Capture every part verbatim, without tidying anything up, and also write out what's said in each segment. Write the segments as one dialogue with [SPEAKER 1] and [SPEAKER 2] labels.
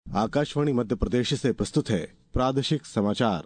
[SPEAKER 1] आकाशवाणी मध्य प्रदेश से प्रस्तुत है प्रादेशिक समाचार।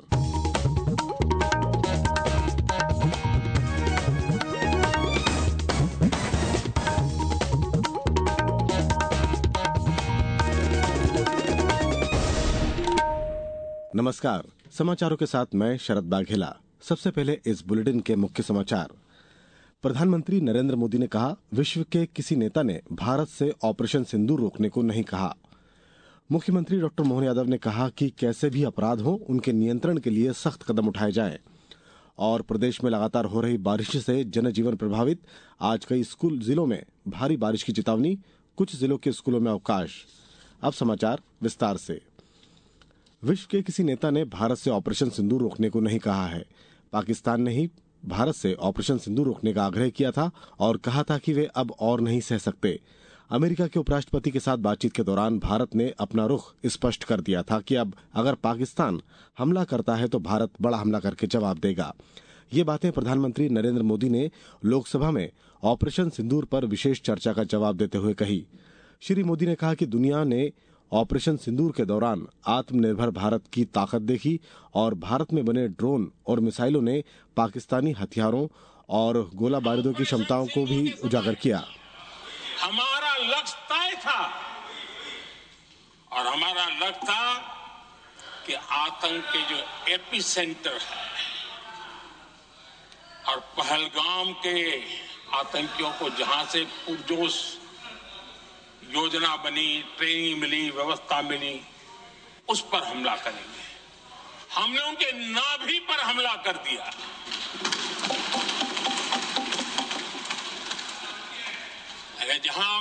[SPEAKER 1] नमस्कार, समाचारों के साथ मैं शरद बाघेला। सबसे पहले इस बुलेटिन के मुख्य समाचार। प्रधानमंत्री नरेंद्र मोदी ने कहा, विश्व के किसी नेता ने भारत से ऑपरेशन सिंदूर रोकने को नहीं कहा। मुख्यमंत्री डॉक्टर मोहन यादव ने कहा कि कैसे भी अपराध हो, उनके नियंत्रण के लिए सख्त कदम उठाए जाएं। और प्रदेश में लगातार हो रही बारिश से जनजीवन प्रभावित। आज कई स्कूल जिलों में भारी बारिश की चेतावनी, कुछ जिलों के स्कूलों में अवकाश। अब समाचार विस्तार से। विश्व के किसी नेता ने भारत से ऑपरेशन सिंदूर रोकने को नहीं कहा है। पाकिस्तान ने ही भारत से ऑपरेशन सिंदूर रोकने का आग्रह किया था और कहा था कि वे अब और नहीं सह सकते। अमेरिका के उपराष्ट्रपति के साथ बातचीत के दौरान भारत ने अपना रुख स्पष्ट कर दिया था कि अब अगर पाकिस्तान हमला करता है तो भारत बड़ा हमला करके जवाब देगा। ये बातें प्रधानमंत्री नरेंद्र मोदी ने लोकसभा में ऑपरेशन सिंदूर पर विशेष चर्चा का जवाब देते हुए कही। श्री मोदी ने कहा कि दुनिया ने ऑपरेशन सिंदूर के दौरान आत्मनिर्भर भारत की ताकत देखी और भारत में बने ड्रोन और मिसाइलों ने पाकिस्तानी हथियारों और गोला बारूदों की क्षमताओं को भी उजागर किया।
[SPEAKER 2] हमारा लक्ष्य तय था और हमारा लक्ष्य था कि आतंक के जो एपी सेंटर है और पहलगाम के आतंकियों को जहां से पुरजोश योजना बनी, ट्रेनिंग मिली, व्यवस्था मिली, उस पर हमला करेंगे। हमने उनके नाभि पर हमला कर दिया। अगर जहां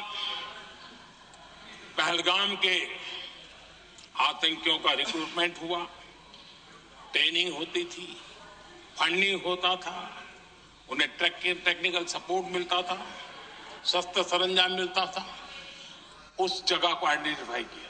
[SPEAKER 2] पहलगाम के आतंकियों का रिक्रूटमेंट हुआ, ट्रेनिंग होती थी, फंडिंग होता था, उन्हें टेक्निकल सपोर्ट मिलता था, शस्त्र सरंजाम मिलता था, उस जगह को आइडेंटिफाई किया।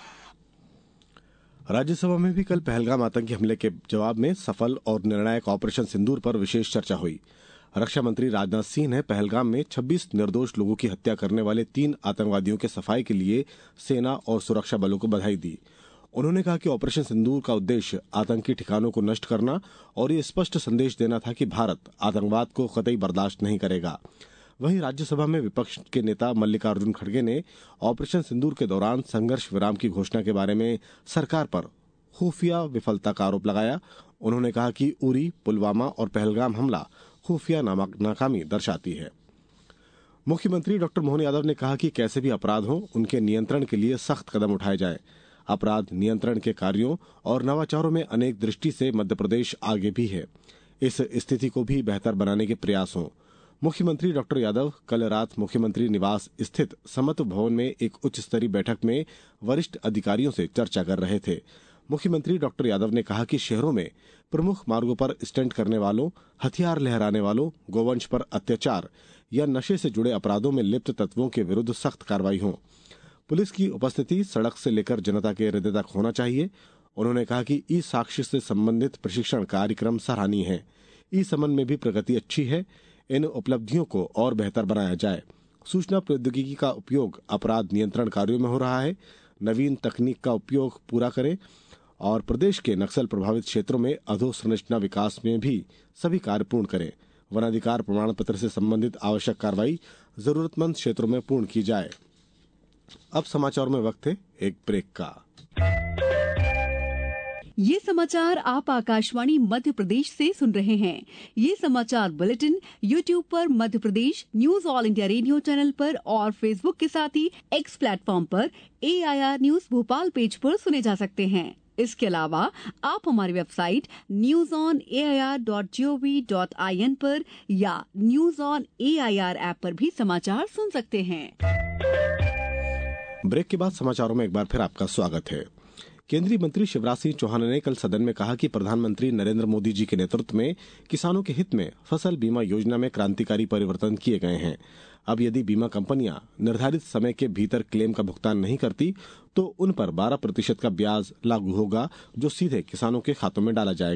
[SPEAKER 1] राज्यसभा में भी कल पहलगाम आतंकी हमले के जवाब में सफल और निर्णायक ऑपरेशन सिंदूर पर विशेष चर्चा हुई। रक्षा मंत्री राजनाथ सिंह ने पहलगाम में छब्बीस निर्दोष लोगों की हत्या करने वाले तीन आतंकवादियों के सफाई के लिए सेना और सुरक्षा बलों को बधाई दी। उन्होंने कहा कि ऑपरेशन सिंदूर का उद्देश्य आतंकी ठिकानों को नष्ट करना और ये स्पष्ट संदेश देना था कि भारत आतंकवाद को कतई बर्दाश्त नहीं करेगा। वहीं राज्यसभा में विपक्ष के नेता मल्लिकार्जुन खड़गे ने ऑपरेशन सिंदूर के दौरान संघर्ष विराम की घोषणा के बारे में सरकार पर खुफिया विफलता का आरोप लगाया। उन्होंने कहा कि उरी, पुलवामा और पहलगाम हमला खुफिया नाकामी दर्शाती है। मुख्यमंत्री डॉक्टर मोहन यादव ने कहा कि कैसे भी अपराध हो, उनके नियंत्रण के लिए सख्त कदम उठाए जाए। अपराध नियंत्रण के कार्यों और नवाचारों में अनेक दृष्टि से मध्य प्रदेश आगे भी है। इस स्थिति को भी बेहतर बनाने के प्रयास हों। मुख्यमंत्री डॉक्टर यादव कल रात मुख्यमंत्री निवास स्थित समत्व भवन में एक उच्च स्तरीय बैठक में वरिष्ठ अधिकारियों से चर्चा कर रहे थे। मुख्यमंत्री डॉक्टर यादव ने कहा कि शहरों में प्रमुख मार्गों पर स्टंट करने वालों, हथियार लहराने वालों, गोवंश पर अत्याचार या नशे से जुड़े अपराधों में लिप्त तत्वों के विरुद्ध सख्त कार्रवाई हो। पुलिस की उपस्थिति सड़क से लेकर जनता के हृदय तक होना चाहिए। उन्होंने कहा कि ई साक्ष्य से संबंधित प्रशिक्षण कार्यक्रम सराहनीय है। ई समन में भी प्रगति अच्छी है। इन उपलब्धियों को और बेहतर बनाया जाए। सूचना प्रौद्योगिकी का उपयोग अपराध नियंत्रण कार्यों में हो रहा है। नवीन तकनीक का उपयोग पूरा करें और प्रदेश के नक्सल प्रभावित क्षेत्रों में अधोसंरचना विकास में भी सभी कार्य पूर्ण करें। वनाधिकार प्रमाण पत्र से संबंधित आवश्यक कार्रवाई जरूरतमंद क्षेत्रों में पूर्ण की जाए। अब समाचार में वक्त है एक ब्रेक का।
[SPEAKER 3] ये समाचार आप आकाशवाणी मध्य प्रदेश से सुन रहे हैं। ये समाचार बुलेटिन यूट्यूब पर Madhya Pradesh news All India Radio channel पर और फेसबुक के साथ ही एक्स प्लेटफॉर्म पर A I R news Bhopal page पर सुने जा सकते हैं। इसके अलावा आप हमारी website news on A I R dot G O V dot I N पर या news on A I R app पर भी समाचार सुन सकते हैं।
[SPEAKER 1] ब्रेक के बाद समाचारों में एक बार फिर आपका स्वागत है। केंद्रीय मंत्री शिवराज सिंह चौहान ने कल सदन में कहा कि प्रधानमंत्री नरेंद्र मोदी जी के नेतृत्व में किसानों के हित में फसल बीमा योजना में क्रांतिकारी परिवर्तन किए गए हैं। अब यदि बीमा कंपनियां निर्धारित समय के भीतर क्लेम का भुगतान नहीं करती तो उन पर बारह प्रतिशत का ब्याज लागू होगा, जो सीधे किसानों के खातों में डाला जाएगा।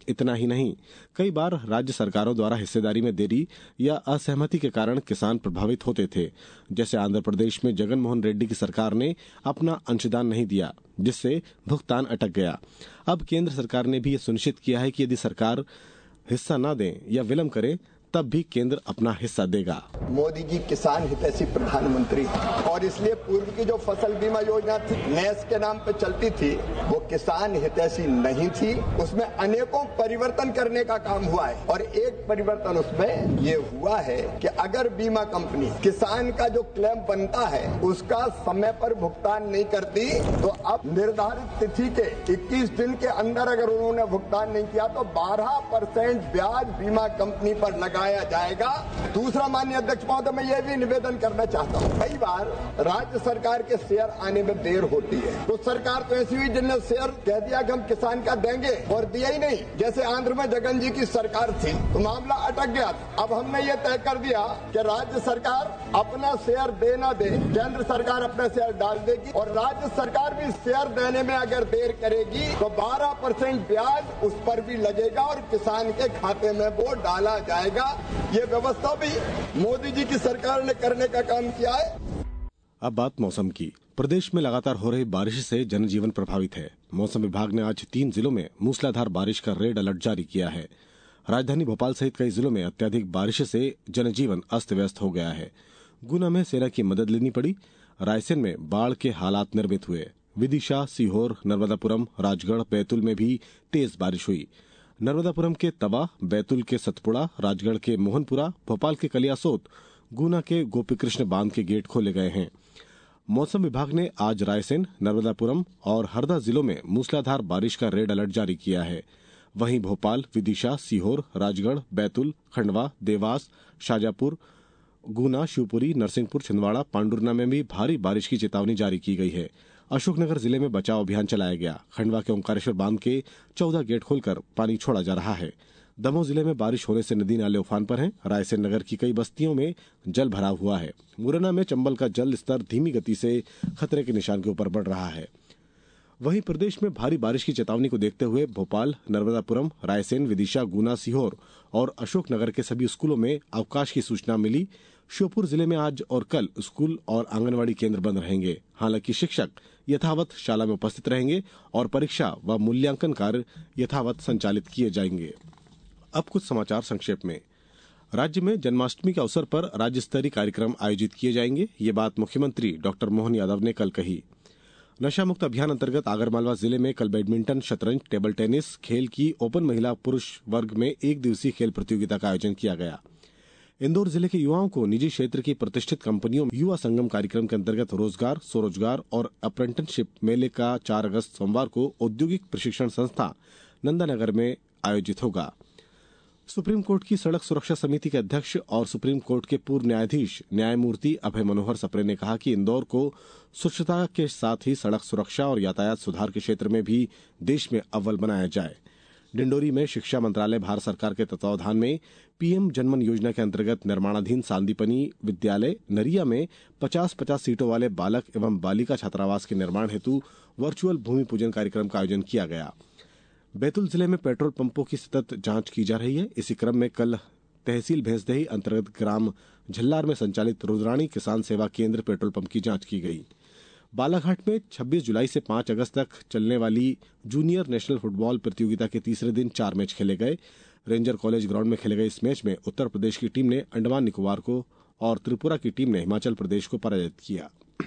[SPEAKER 1] इतना ही नहीं, कई बार राज्य सरकारों द्वारा हिस्सेदारी में देरी या असहमति के कारण किसान प्रभावित होते थे। जैसे आंध्र प्रदेश में जगन मोहन रेड्डी की सरकार ने अपना अंशदान नहीं दिया, जिससे भुगतान अटक गया। अब केंद्र सरकार ने भी ये सुनिश्चित किया है कि यदि सरकार हिस्सा न दे या विलंब करे, तब भी केंद्र अपना हिस्सा देगा।
[SPEAKER 4] मोदी जी किसान हितैषी प्रधानमंत्री और इसलिए पूर्व की जो फसल बीमा योजना थी, नेस के नाम पे चलती थी, वो किसान हितैषी नहीं थी। उसमें अनेकों परिवर्तन करने का काम हुआ है और एक परिवर्तन उसमें ये हुआ है कि अगर बीमा कंपनी किसान का जो क्लेम बनता है उसका समय पर भुगतान नहीं करती, तो अब निर्धारित तिथि के इक्कीस दिन के अंदर अगर उन्होंने भुगतान नहीं किया तो बारह परसेंट ब्याज बीमा कंपनी पर लगा जाएगा। दूसरा, माननीय अध्यक्ष महोदय, मैं ये भी निवेदन करना चाहता हूँ, कई बार राज्य सरकार के शेयर आने में देर होती है। तो सरकार तो ऐसी हुई जिनने शेयर कह दिया कि हम किसान का देंगे और दिया ही नहीं। जैसे आंध्र में जगन जी की सरकार थी तो मामला अटक गया। अब हमने ये तय कर दिया कि राज्य सरकार अपना शेयर दे ना दे, केंद्र सरकार अपना शेयर डाल देगी और राज्य सरकार भी शेयर देने में अगर देर करेगी तो बारह परसेंट ब्याज उस पर भी लगेगा और किसान के खाते में वो डाला जाएगा। ये व्यवस्था भी मोदी जी की सरकार ने करने का काम किया है।
[SPEAKER 1] अब बात मौसम की। प्रदेश में लगातार हो रही बारिश से जनजीवन प्रभावित है। मौसम विभाग ने आज तीन जिलों में मूसलाधार बारिश का रेड अलर्ट जारी किया है। राजधानी भोपाल सहित कई जिलों में अत्यधिक बारिश से जनजीवन अस्त व्यस्त हो गया है। गुना में सेना की मदद लेनी पड़ी। रायसेन में बाढ़ के हालात निर्मित हुए। विदिशा, सीहोर, नर्मदापुरम, राजगढ़, बैतूल में भी तेज बारिश हुई। नर्मदापुरम के तवा, बैतूल के सतपुड़ा, राजगढ़ के मोहनपुरा, भोपाल के कलियासोत, गुना के गोपीकृष्ण बांध के गेट खोले गए हैं। मौसम विभाग ने आज रायसेन, नर्मदापुरम और हरदा जिलों में मूसलाधार बारिश का रेड अलर्ट जारी किया है। वहीं भोपाल, विदिशा, सीहोर, राजगढ़, बैतूल, खंडवा, देवास, शाजापुर, गुना, शिवपुरी, नरसिंहपुर, छिंदवाड़ा, पांडुरना में भी भारी बारिश की चेतावनी जारी की गई है। अशोकनगर जिले में बचाव अभियान चलाया गया। खंडवा के ओंकारेश्वर बांध के चौदह गेट खोलकर पानी छोड़ा जा रहा है। दमोह जिले में बारिश होने से नदी नाले उफान पर हैं। रायसेन नगर की कई बस्तियों में जल भराव हुआ है। मुरैना में चंबल का जल स्तर धीमी गति से खतरे के निशान के ऊपर बढ़ रहा है। वहीं प्रदेश में भारी बारिश की चेतावनी को देखते हुए भोपाल, नर्मदापुरम, रायसेन, विदिशा, गुना, सीहोर और अशोकनगर के सभी स्कूलों में अवकाश की सूचना मिली। श्योपुर जिले में आज और कल स्कूल और आंगनवाड़ी केंद्र बंद रहेंगे। हालांकि शिक्षक यथावत शाला में उपस्थित रहेंगे और परीक्षा व मूल्यांकन कार्य यथावत संचालित किए जाएंगे। अब कुछ समाचार संक्षेप में। राज्य में जन्माष्टमी के अवसर पर राज्य स्तरीय कार्यक्रम आयोजित किए जाएंगे। ये बात मुख्यमंत्री डॉक्टर मोहन यादव ने कल कही। नशा मुक्त अभियान अंतर्गत आगरमालवा जिले में कल बैडमिंटन, शतरंज, टेबल टेनिस खेल की ओपन महिला पुरुष वर्ग में एक दिवसीय खेल प्रतियोगिता का आयोजन किया गया। इंदौर जिले के युवाओं को निजी क्षेत्र की प्रतिष्ठित कंपनियों में युवा संगम कार्यक्रम के अंतर्गत रोजगार, स्वरोजगार और अप्रेंटिसशिप मेले का चार अगस्त सोमवार को औद्योगिक प्रशिक्षण संस्था नंदानगर में आयोजित होगा। सुप्रीम कोर्ट की सड़क सुरक्षा समिति के अध्यक्ष और सुप्रीम कोर्ट के पूर्व न्यायाधीश न्यायमूर्ति अभय मनोहर सप्रे ने कहा कि इंदौर को स्वच्छता के साथ ही सड़क सुरक्षा और यातायात सुधार के क्षेत्र में भी देश में अव्वल बनाया जाए। डिंडोरी में शिक्षा मंत्रालय भारत सरकार के तत्वावधान में पीएम जनमन योजना के अंतर्गत निर्माणाधीन सांदीपनी विद्यालय नरिया में पचास पचास सीटों वाले बालक एवं बालिका छात्रावास के निर्माण हेतु वर्चुअल भूमि पूजन कार्यक्रम का आयोजन किया गया। बैतूल जिले में पेट्रोल पंपों की सतत जांच की जा रही है। इसी क्रम में कल तहसील भैंसदेही अंतर्गत ग्राम झल्लार में संचालित रुद्राणी किसान सेवा केंद्र पेट्रोल पंप की जांच की गई। बालाघाट में छब्बीस जुलाई से पांच अगस्त तक चलने वाली जूनियर नेशनल फुटबॉल प्रतियोगिता के तीसरे दिन चार मैच खेले गए। रेंजर कॉलेज ग्राउंड में खेले गए इस मैच में उत्तर प्रदेश की टीम ने अंडमान निकोबार को और त्रिपुरा की टीम ने हिमाचल प्रदेश को पराजित किया।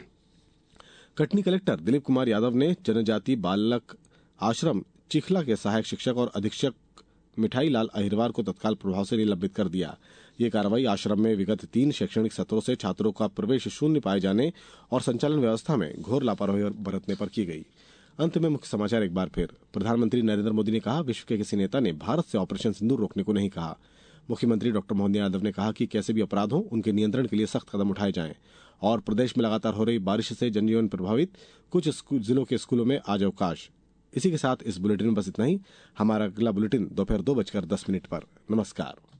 [SPEAKER 1] कटनी कलेक्टर दिलीप कुमार यादव ने जनजाति बालक आश्रम चिखला के सहायक शिक्षक और अधीक्षक मिठाई लाल अहिरवार को तत्काल प्रभाव से निलंबित कर दिया। ये कार्रवाई आश्रम में विगत तीन शैक्षणिक सत्रों से छात्रों का प्रवेश शून्य पाए जाने और संचालन व्यवस्था में घोर लापरवाही बरतने पर की गई। अंत में मुख्य समाचार एक बार फिर। प्रधानमंत्री नरेंद्र मोदी ने कहा, विश्व के किसी नेता ने भारत से ऑपरेशन सिंदूर रोकने को नहीं कहा। मुख्यमंत्री डॉक्टर मोहन यादव ने कहा कि कैसे भी अपराध हो उनके नियंत्रण के लिए सख्त कदम उठाए जाएं। और प्रदेश में लगातार हो रही बारिश से जनजीवन प्रभावित, कुछ जिलों के स्कूलों में आज अवकाश। इसी के साथ इस बुलेटिन में बस इतना ही। हमारा अगला बुलेटिन दोपहर दो बजकर दस मिनट पर। नमस्कार।